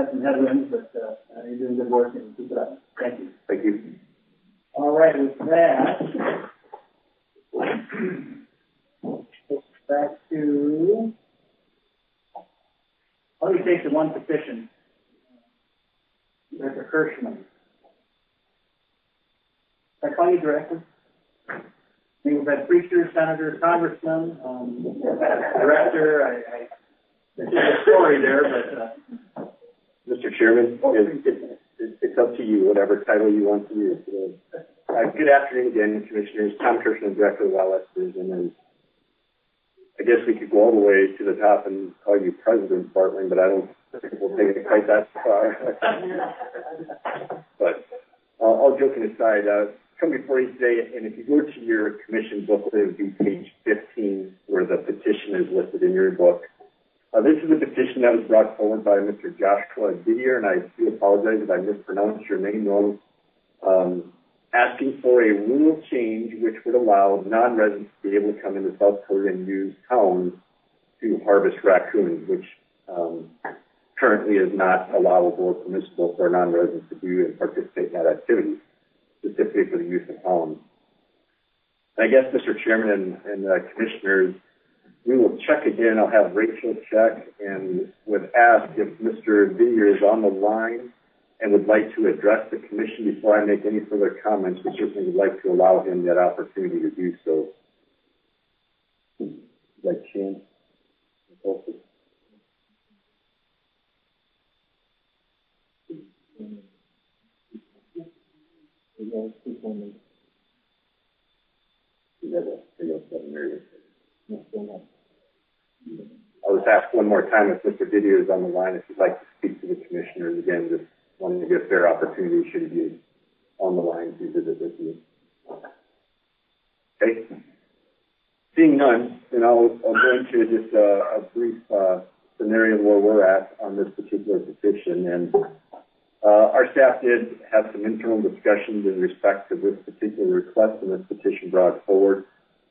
some headwinds, but you're doing good work and keep it up. Thank you. Thank you. All right, with that, back to, let me take the one petition. Director Kirschman. Can I call you director? I think we've had preachers, senators, congressmen, director. There's a story there, but Mr. Chairman, it's up to you, whatever title you want to use. Good afternoon again, Commissioners. Tom Kirschman, Director of Wildlife Division, and I guess we could go all the way to the top and call you President Bartling, but I don't think we'll take it quite that far. But all joking aside, come before you today, and if you go to your commission booklet, it would be page 15, where the petition is listed in your book. This is a petition that was brought forward by Mr. Joshua Didier, and I do apologize if I mispronounced your name wrong, asking for a rule change which would allow non-residents to be able to come into South Korea and use hounds to harvest raccoons, which currently is not allowable or permissible for non-residents to do and participate in that activity, specifically for the use of hounds. I guess, Mr. Chairman and Commissioners, we will check again. I'll have Rachel check and would ask if Mr. Didier is on the line and would like to address the commission before I make any further comments. We certainly would like to allow him that opportunity to do so. Like chance? I'll just ask one more time if Mr. Didier is on the line, if you'd like to speak to the commissioners. Again, just wanting to give a fair opportunity should he be on the line to visit with you. Okay. Seeing none, then I'll go into just a brief scenario where we're at on this particular petition. And our staff did have some internal discussions in respect to this particular request and this petition brought forward.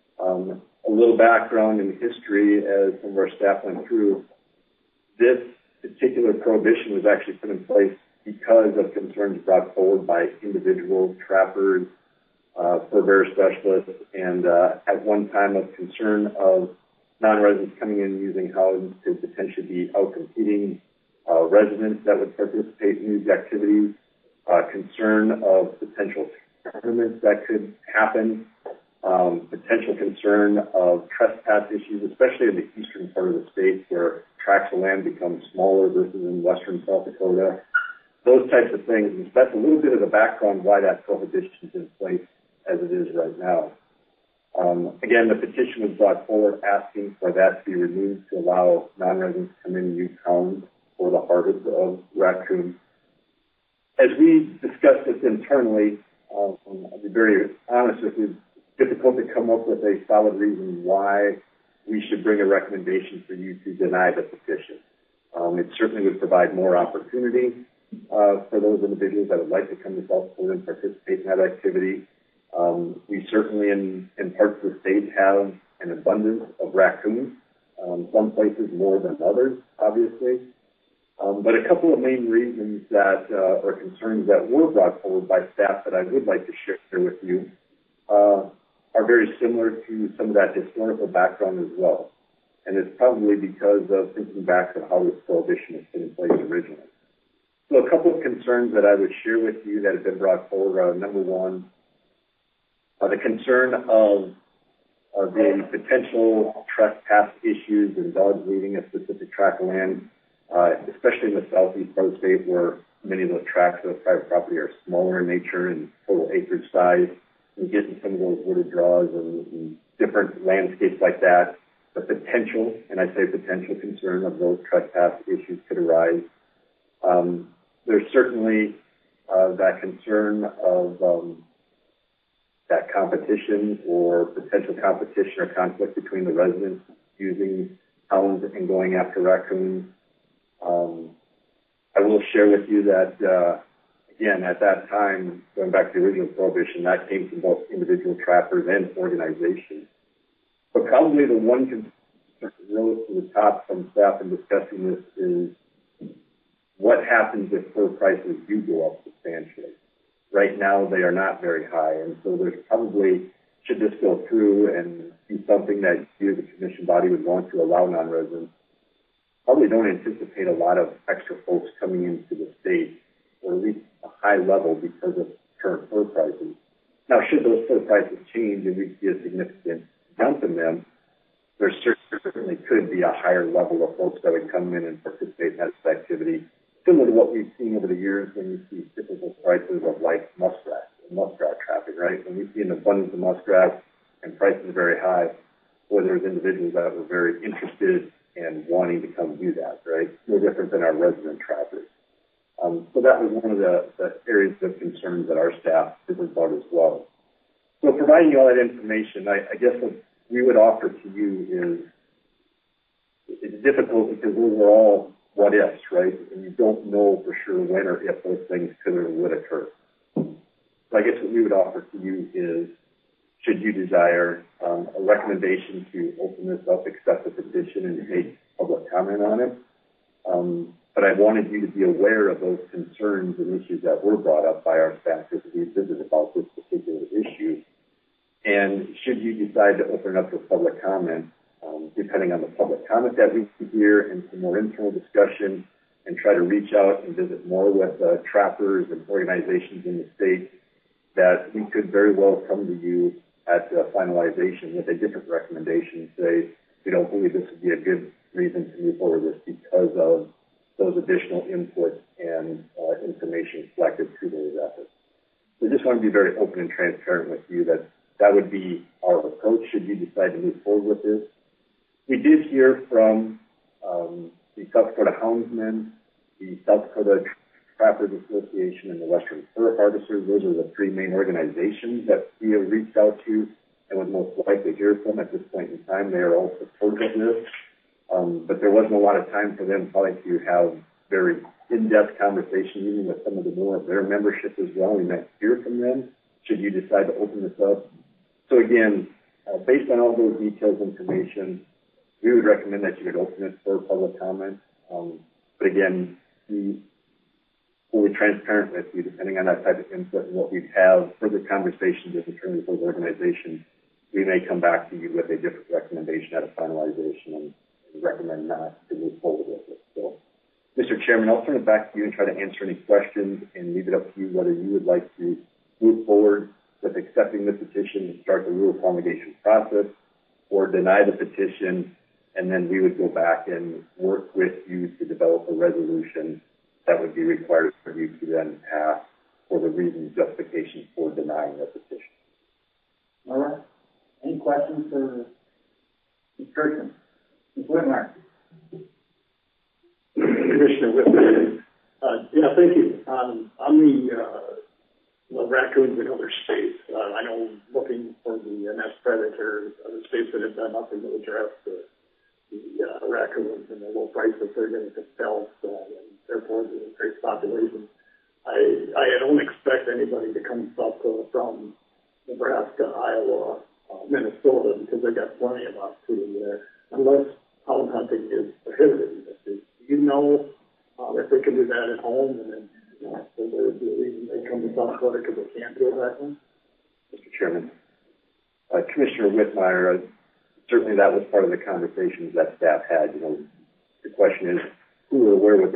A little background and history as some of our staff went through. This particular prohibition was actually put in place because of concerns brought forward by individual trappers, fur bearer specialists, and at one time of concern of non-residents coming in using hounds to potentially be out-competing residents that would participate in these activities, concern of potential tournaments that could happen, potential concern of trespass issues, especially in the eastern part of the state where tracts of land become smaller versus in western South Dakota. Those types of things. And that's a little bit of the background why that prohibition is in place as it is right now. Again, the petition was brought forward asking for that to be removed to allow non-residents to come in and use hounds for the harvest of raccoons. As we discussed this internally, I'll be very honest with you, it's difficult to come up with a solid reason why we should bring a recommendation for you to deny the petition. It certainly would provide more opportunity for those individuals that would like to come to South Dakota and participate in that activity. We certainly in parts of the state have an abundance of raccoons, some places more than others, obviously. But a couple of main reasons that or concerns that were brought forward by staff that I would like to share with you are very similar to some of that historical background as well. And it's probably because of thinking back to how this prohibition was put in place originally. So a couple of concerns that I would share with you that have been brought forward are, number one, the concern of the potential trespass issues and dogs leaving a specific tract of land, especially in the southeast part of the state where many of those tracts of private property are smaller in nature and total acreage size. You get in some of those wooded draws and different landscapes like that. The potential, and I say potential concern of those trespass issues could arise. There's certainly that concern of that competition or potential competition or conflict between the residents using hounds and going after raccoons. I will share with you that, again, at that time, going back to the original prohibition, that came from both individual trappers and organizations. But probably the one concern that rose to the top from staff in discussing this is what happens if fur prices do go up substantially. Right now, they are not very high, and so there's probably, should this go through and be something that you, the commission body, would want to allow non-residents, probably don't anticipate a lot of extra folks coming into the state, or at least a high level because of current fur prices. Now, should those fur prices change and we see a significant jump in them, there certainly could be a higher level of folks that would come in and participate in that activity, similar to what we've seen over the years when you see typical prices of like muskrat and muskrat trapping, right? When we see an abundance of muskrat and prices are very high, well, there's individuals that were very interested and wanting to come do that, right? No different than our resident trappers. So that was one of the areas of concern that our staff is about as well. So providing you all that information, I guess what we would offer to you is, it's difficult because those are all what ifs, right? And you don't know for sure when or if those things could or would occur. So I guess what we would offer to you is, should you desire a recommendation to open this up, accept the petition, and take public comment on it. But I wanted you to be aware of those concerns and issues that were brought up by our staff as we visited about this particular issue. And should you decide to open it up for public comment, depending on the public comment that we hear and some more internal discussion, and try to reach out and visit more with trappers and organizations in the state, that we could very well come to you at finalization with a different recommendation, say, we don't believe this would be a good reason to move forward with this because of those additional inputs and information collected through those efforts. So I just want to be very open and transparent with you that that would be our approach should you decide to move forward with this. We did hear from the South Dakota Houndsmen, the South Dakota Trappers Association, and the Western Fur Harvesters. Those are the three main organizations that we have reached out to and would most likely hear from at this point in time. They are all supportive of this, but there wasn't a lot of time for them probably to have very in-depth conversation, even with some of the more of their membership as well. We might hear from them should you decide to open this up. So again, based on all those details information, we would recommend that you would open it for public comment. But again, be fully transparent with you, depending on that type of input and what we'd have further conversations in terms of those organizations, we may come back to you with a different recommendation at a finalization and recommend not to move forward with it. So, Mr. Chairman, I'll turn it back to you and try to answer any questions and leave it up to you whether you would like to move forward with accepting the petition and start the rule promulgation process, or deny the petition, and then we would go back and work with you to develop a resolution that would be required for you to then pass for the reasons justification for denying the petition. All right. Any questions for Ms. Kirkman? Ms. Whitmire? Commissioner Whitmire. Yeah, thank you. On the raccoons in other states, I know looking for the nest predators, other states that have done nothing to address the raccoons and the low price that they're getting to sell, and therefore the increased population. I don't expect anybody to come south from Nebraska, Iowa, Minnesota, because they've got plenty of opportunity there, unless hound hunting is prohibited. Do you know if they can do that at home, and then so there's the reason they come to South Dakota because they can't do it back home? Mr. Chairman, Commissioner Whitmire, certainly that was part of the conversations that staff had. You know, the question is, who or where would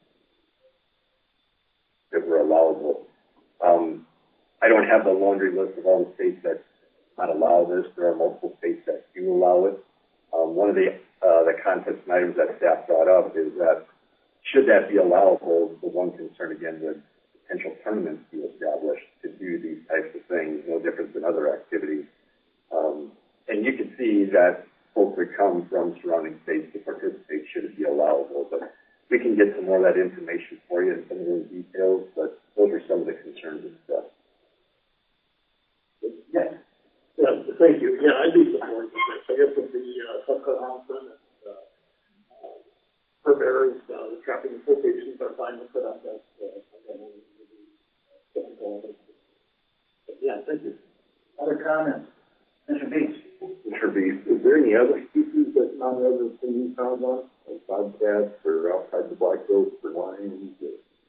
that were allowable? I don't have the laundry list of all the states that not allow this. There are multiple states that do allow it. One of the concepts and items that staff brought up is that should that be allowable, the one concern again would potential tournaments be established to do these types of things, no different than other activities. And you can see that folks would come from surrounding states to participate should it be allowable. But we can get some more of that information for you and some of those details, but those are some of the concerns and stuff. Yes. Yeah, thank you. Yeah, I'd be supportive of this. I guess with the South Dakota Houndsmen and fur bearers, the trapping associations are fine with it. Yeah, thank you. Other comments? Mr. Beach? Mr. Beast, Is there any other species that non-residents can use hounds on, like bobcats or outside the black goats or lions?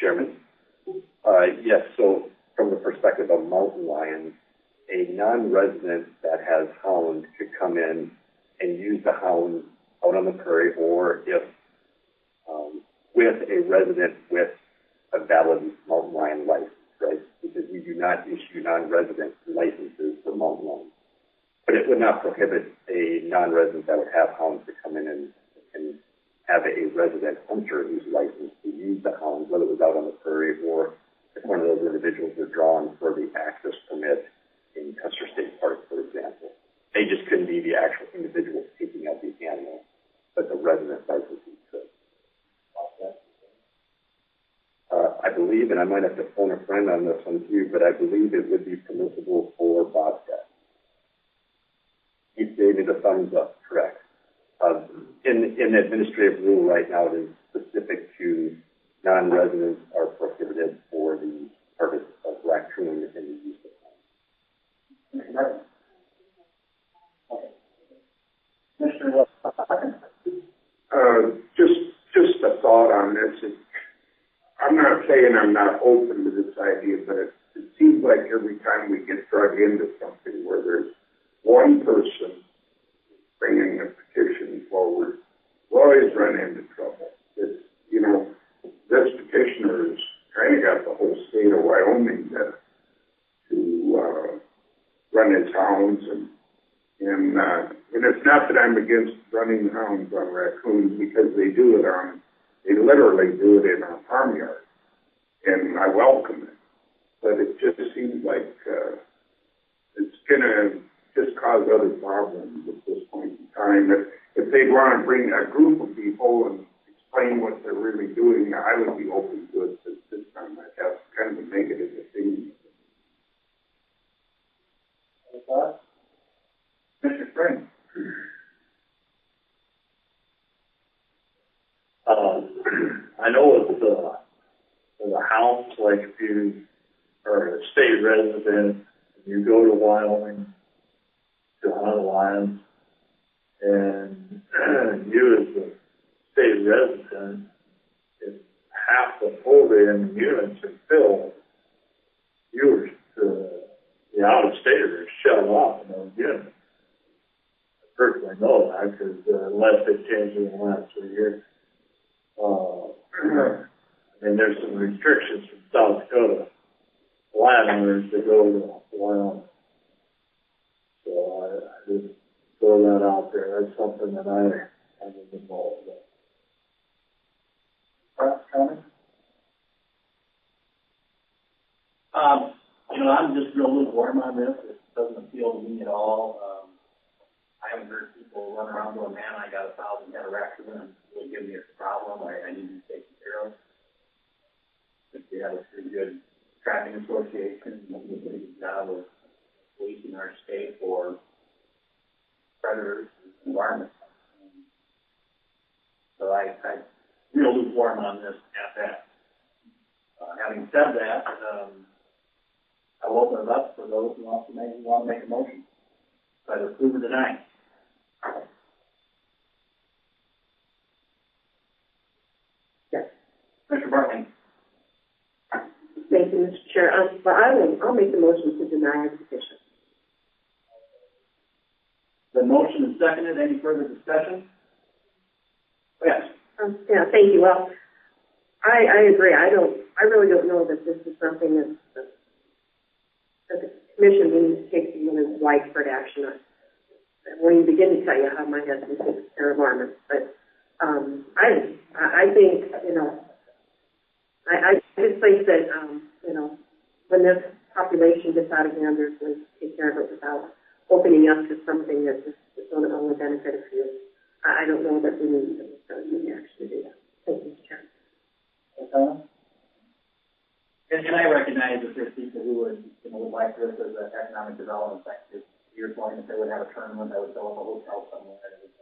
Chairman. Yes, so from the perspective of mountain lions, a non-resident that has hounds could come in and use the hounds out on the prairie, or if with a resident with a valid mountain lion license, right? Because we do not issue non-resident licenses for mountain lions. But it would not prohibit a non-resident that would have hounds to come in and have a resident hunter who's licensed to use the hounds, whether it was out on the prairie or if one of those individuals were drawn for the access permit in Custer State Park, for example. They just couldn't be the actual individual taking out the animal, but the resident licensee could. I believe, and I might have to phone a friend on this one too, but I believe it would be permissible for bobcats. He gave me the thumbs up, correct. In the administrative rule right now, it is specific to non-residents are prohibited for the purpose of raccoon and the use of hounds. Mr. Just a thought on this. I'm not saying I'm not open to this idea, but it seems like every time we get drug into something where there's one person bringing a petition forward, we always run into trouble. It's, this petitioner has kind of got the whole state of Wyoming to run his hounds, and it's not that I'm against running hounds on raccoons, because they literally do it in our farmyard, and I welcome it. But it just seems like it's going to just cause other problems at this point in time. If they want to bring a group of people and explain what they're really doing, I would be open to it. But this time I have kind of a negative opinion. Mr. Spring. I know it's the house, like if you are a state resident, you go to Wyoming to hunt lions, and you as a state resident, if half the quota units are filled, the out-of-staters shut off in those units. I personally know that because unless they changed it in the last 3 years. There's some restrictions from South Dakota landowners that go to Wyoming. So I just throw that out there. That's something that I was involved with. Comment? I'm just real lukewarm on this. It doesn't appeal to me at all. I haven't heard people run around going, man, I got 1,000 head of raccoon and it's really giving me a problem. I need to be taken care of. I think we have a pretty good trapping association. We do a pretty good job of policing our state for predators and environment. So I'm real lukewarm on this at that. Having said that, I'll open it up for those who want to make a motion. Either approve or deny. Yes. Mr. Bartley. Thank you, Mr. Chair. I'll make the motion to deny the petition. The motion is seconded. Any further discussion? Yes. Yeah, thank you. Well, I agree. I really don't know that this is something that the commission needs to take some really widespread action on. I won't even begin to tell you how my husband takes care of varmints, but I think, I just think that, when this population gets out of hand, there's going to take care of it without opening up to something that just is going to only benefit a few. I don't know that we need any action to do that. Thank you, Mr. Chairman. And I recognize that there's people who would like this as an economic development sector. To your point, if they would have a tournament, I would build a hotel somewhere.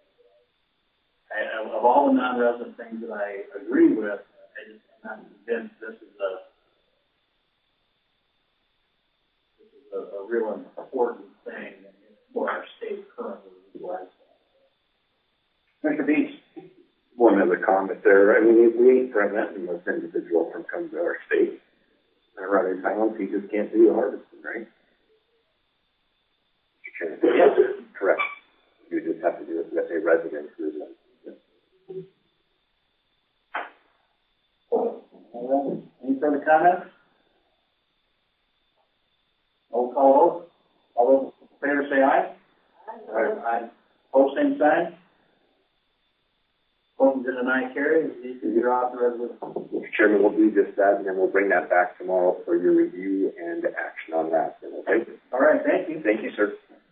Of all the non-resident things that I agree with, I'm not convinced this is a real important thing for our state currently. Mr. Beach. one other comment there. I mean, we ain't preventing this individual from coming to our state and running hounds. He just can't do the harvesting, right? Yes, correct. You just have to do it with a resident agreement. Any further comments? Roll call vote. All those in favor say aye. Aye. Opposed, same sign. Motion to deny carries. You draw the resolution. Mr. Chairman, we'll do just that, and then we'll bring that back tomorrow for your review and action on that. Okay? All right, thank you. Thank you, sir.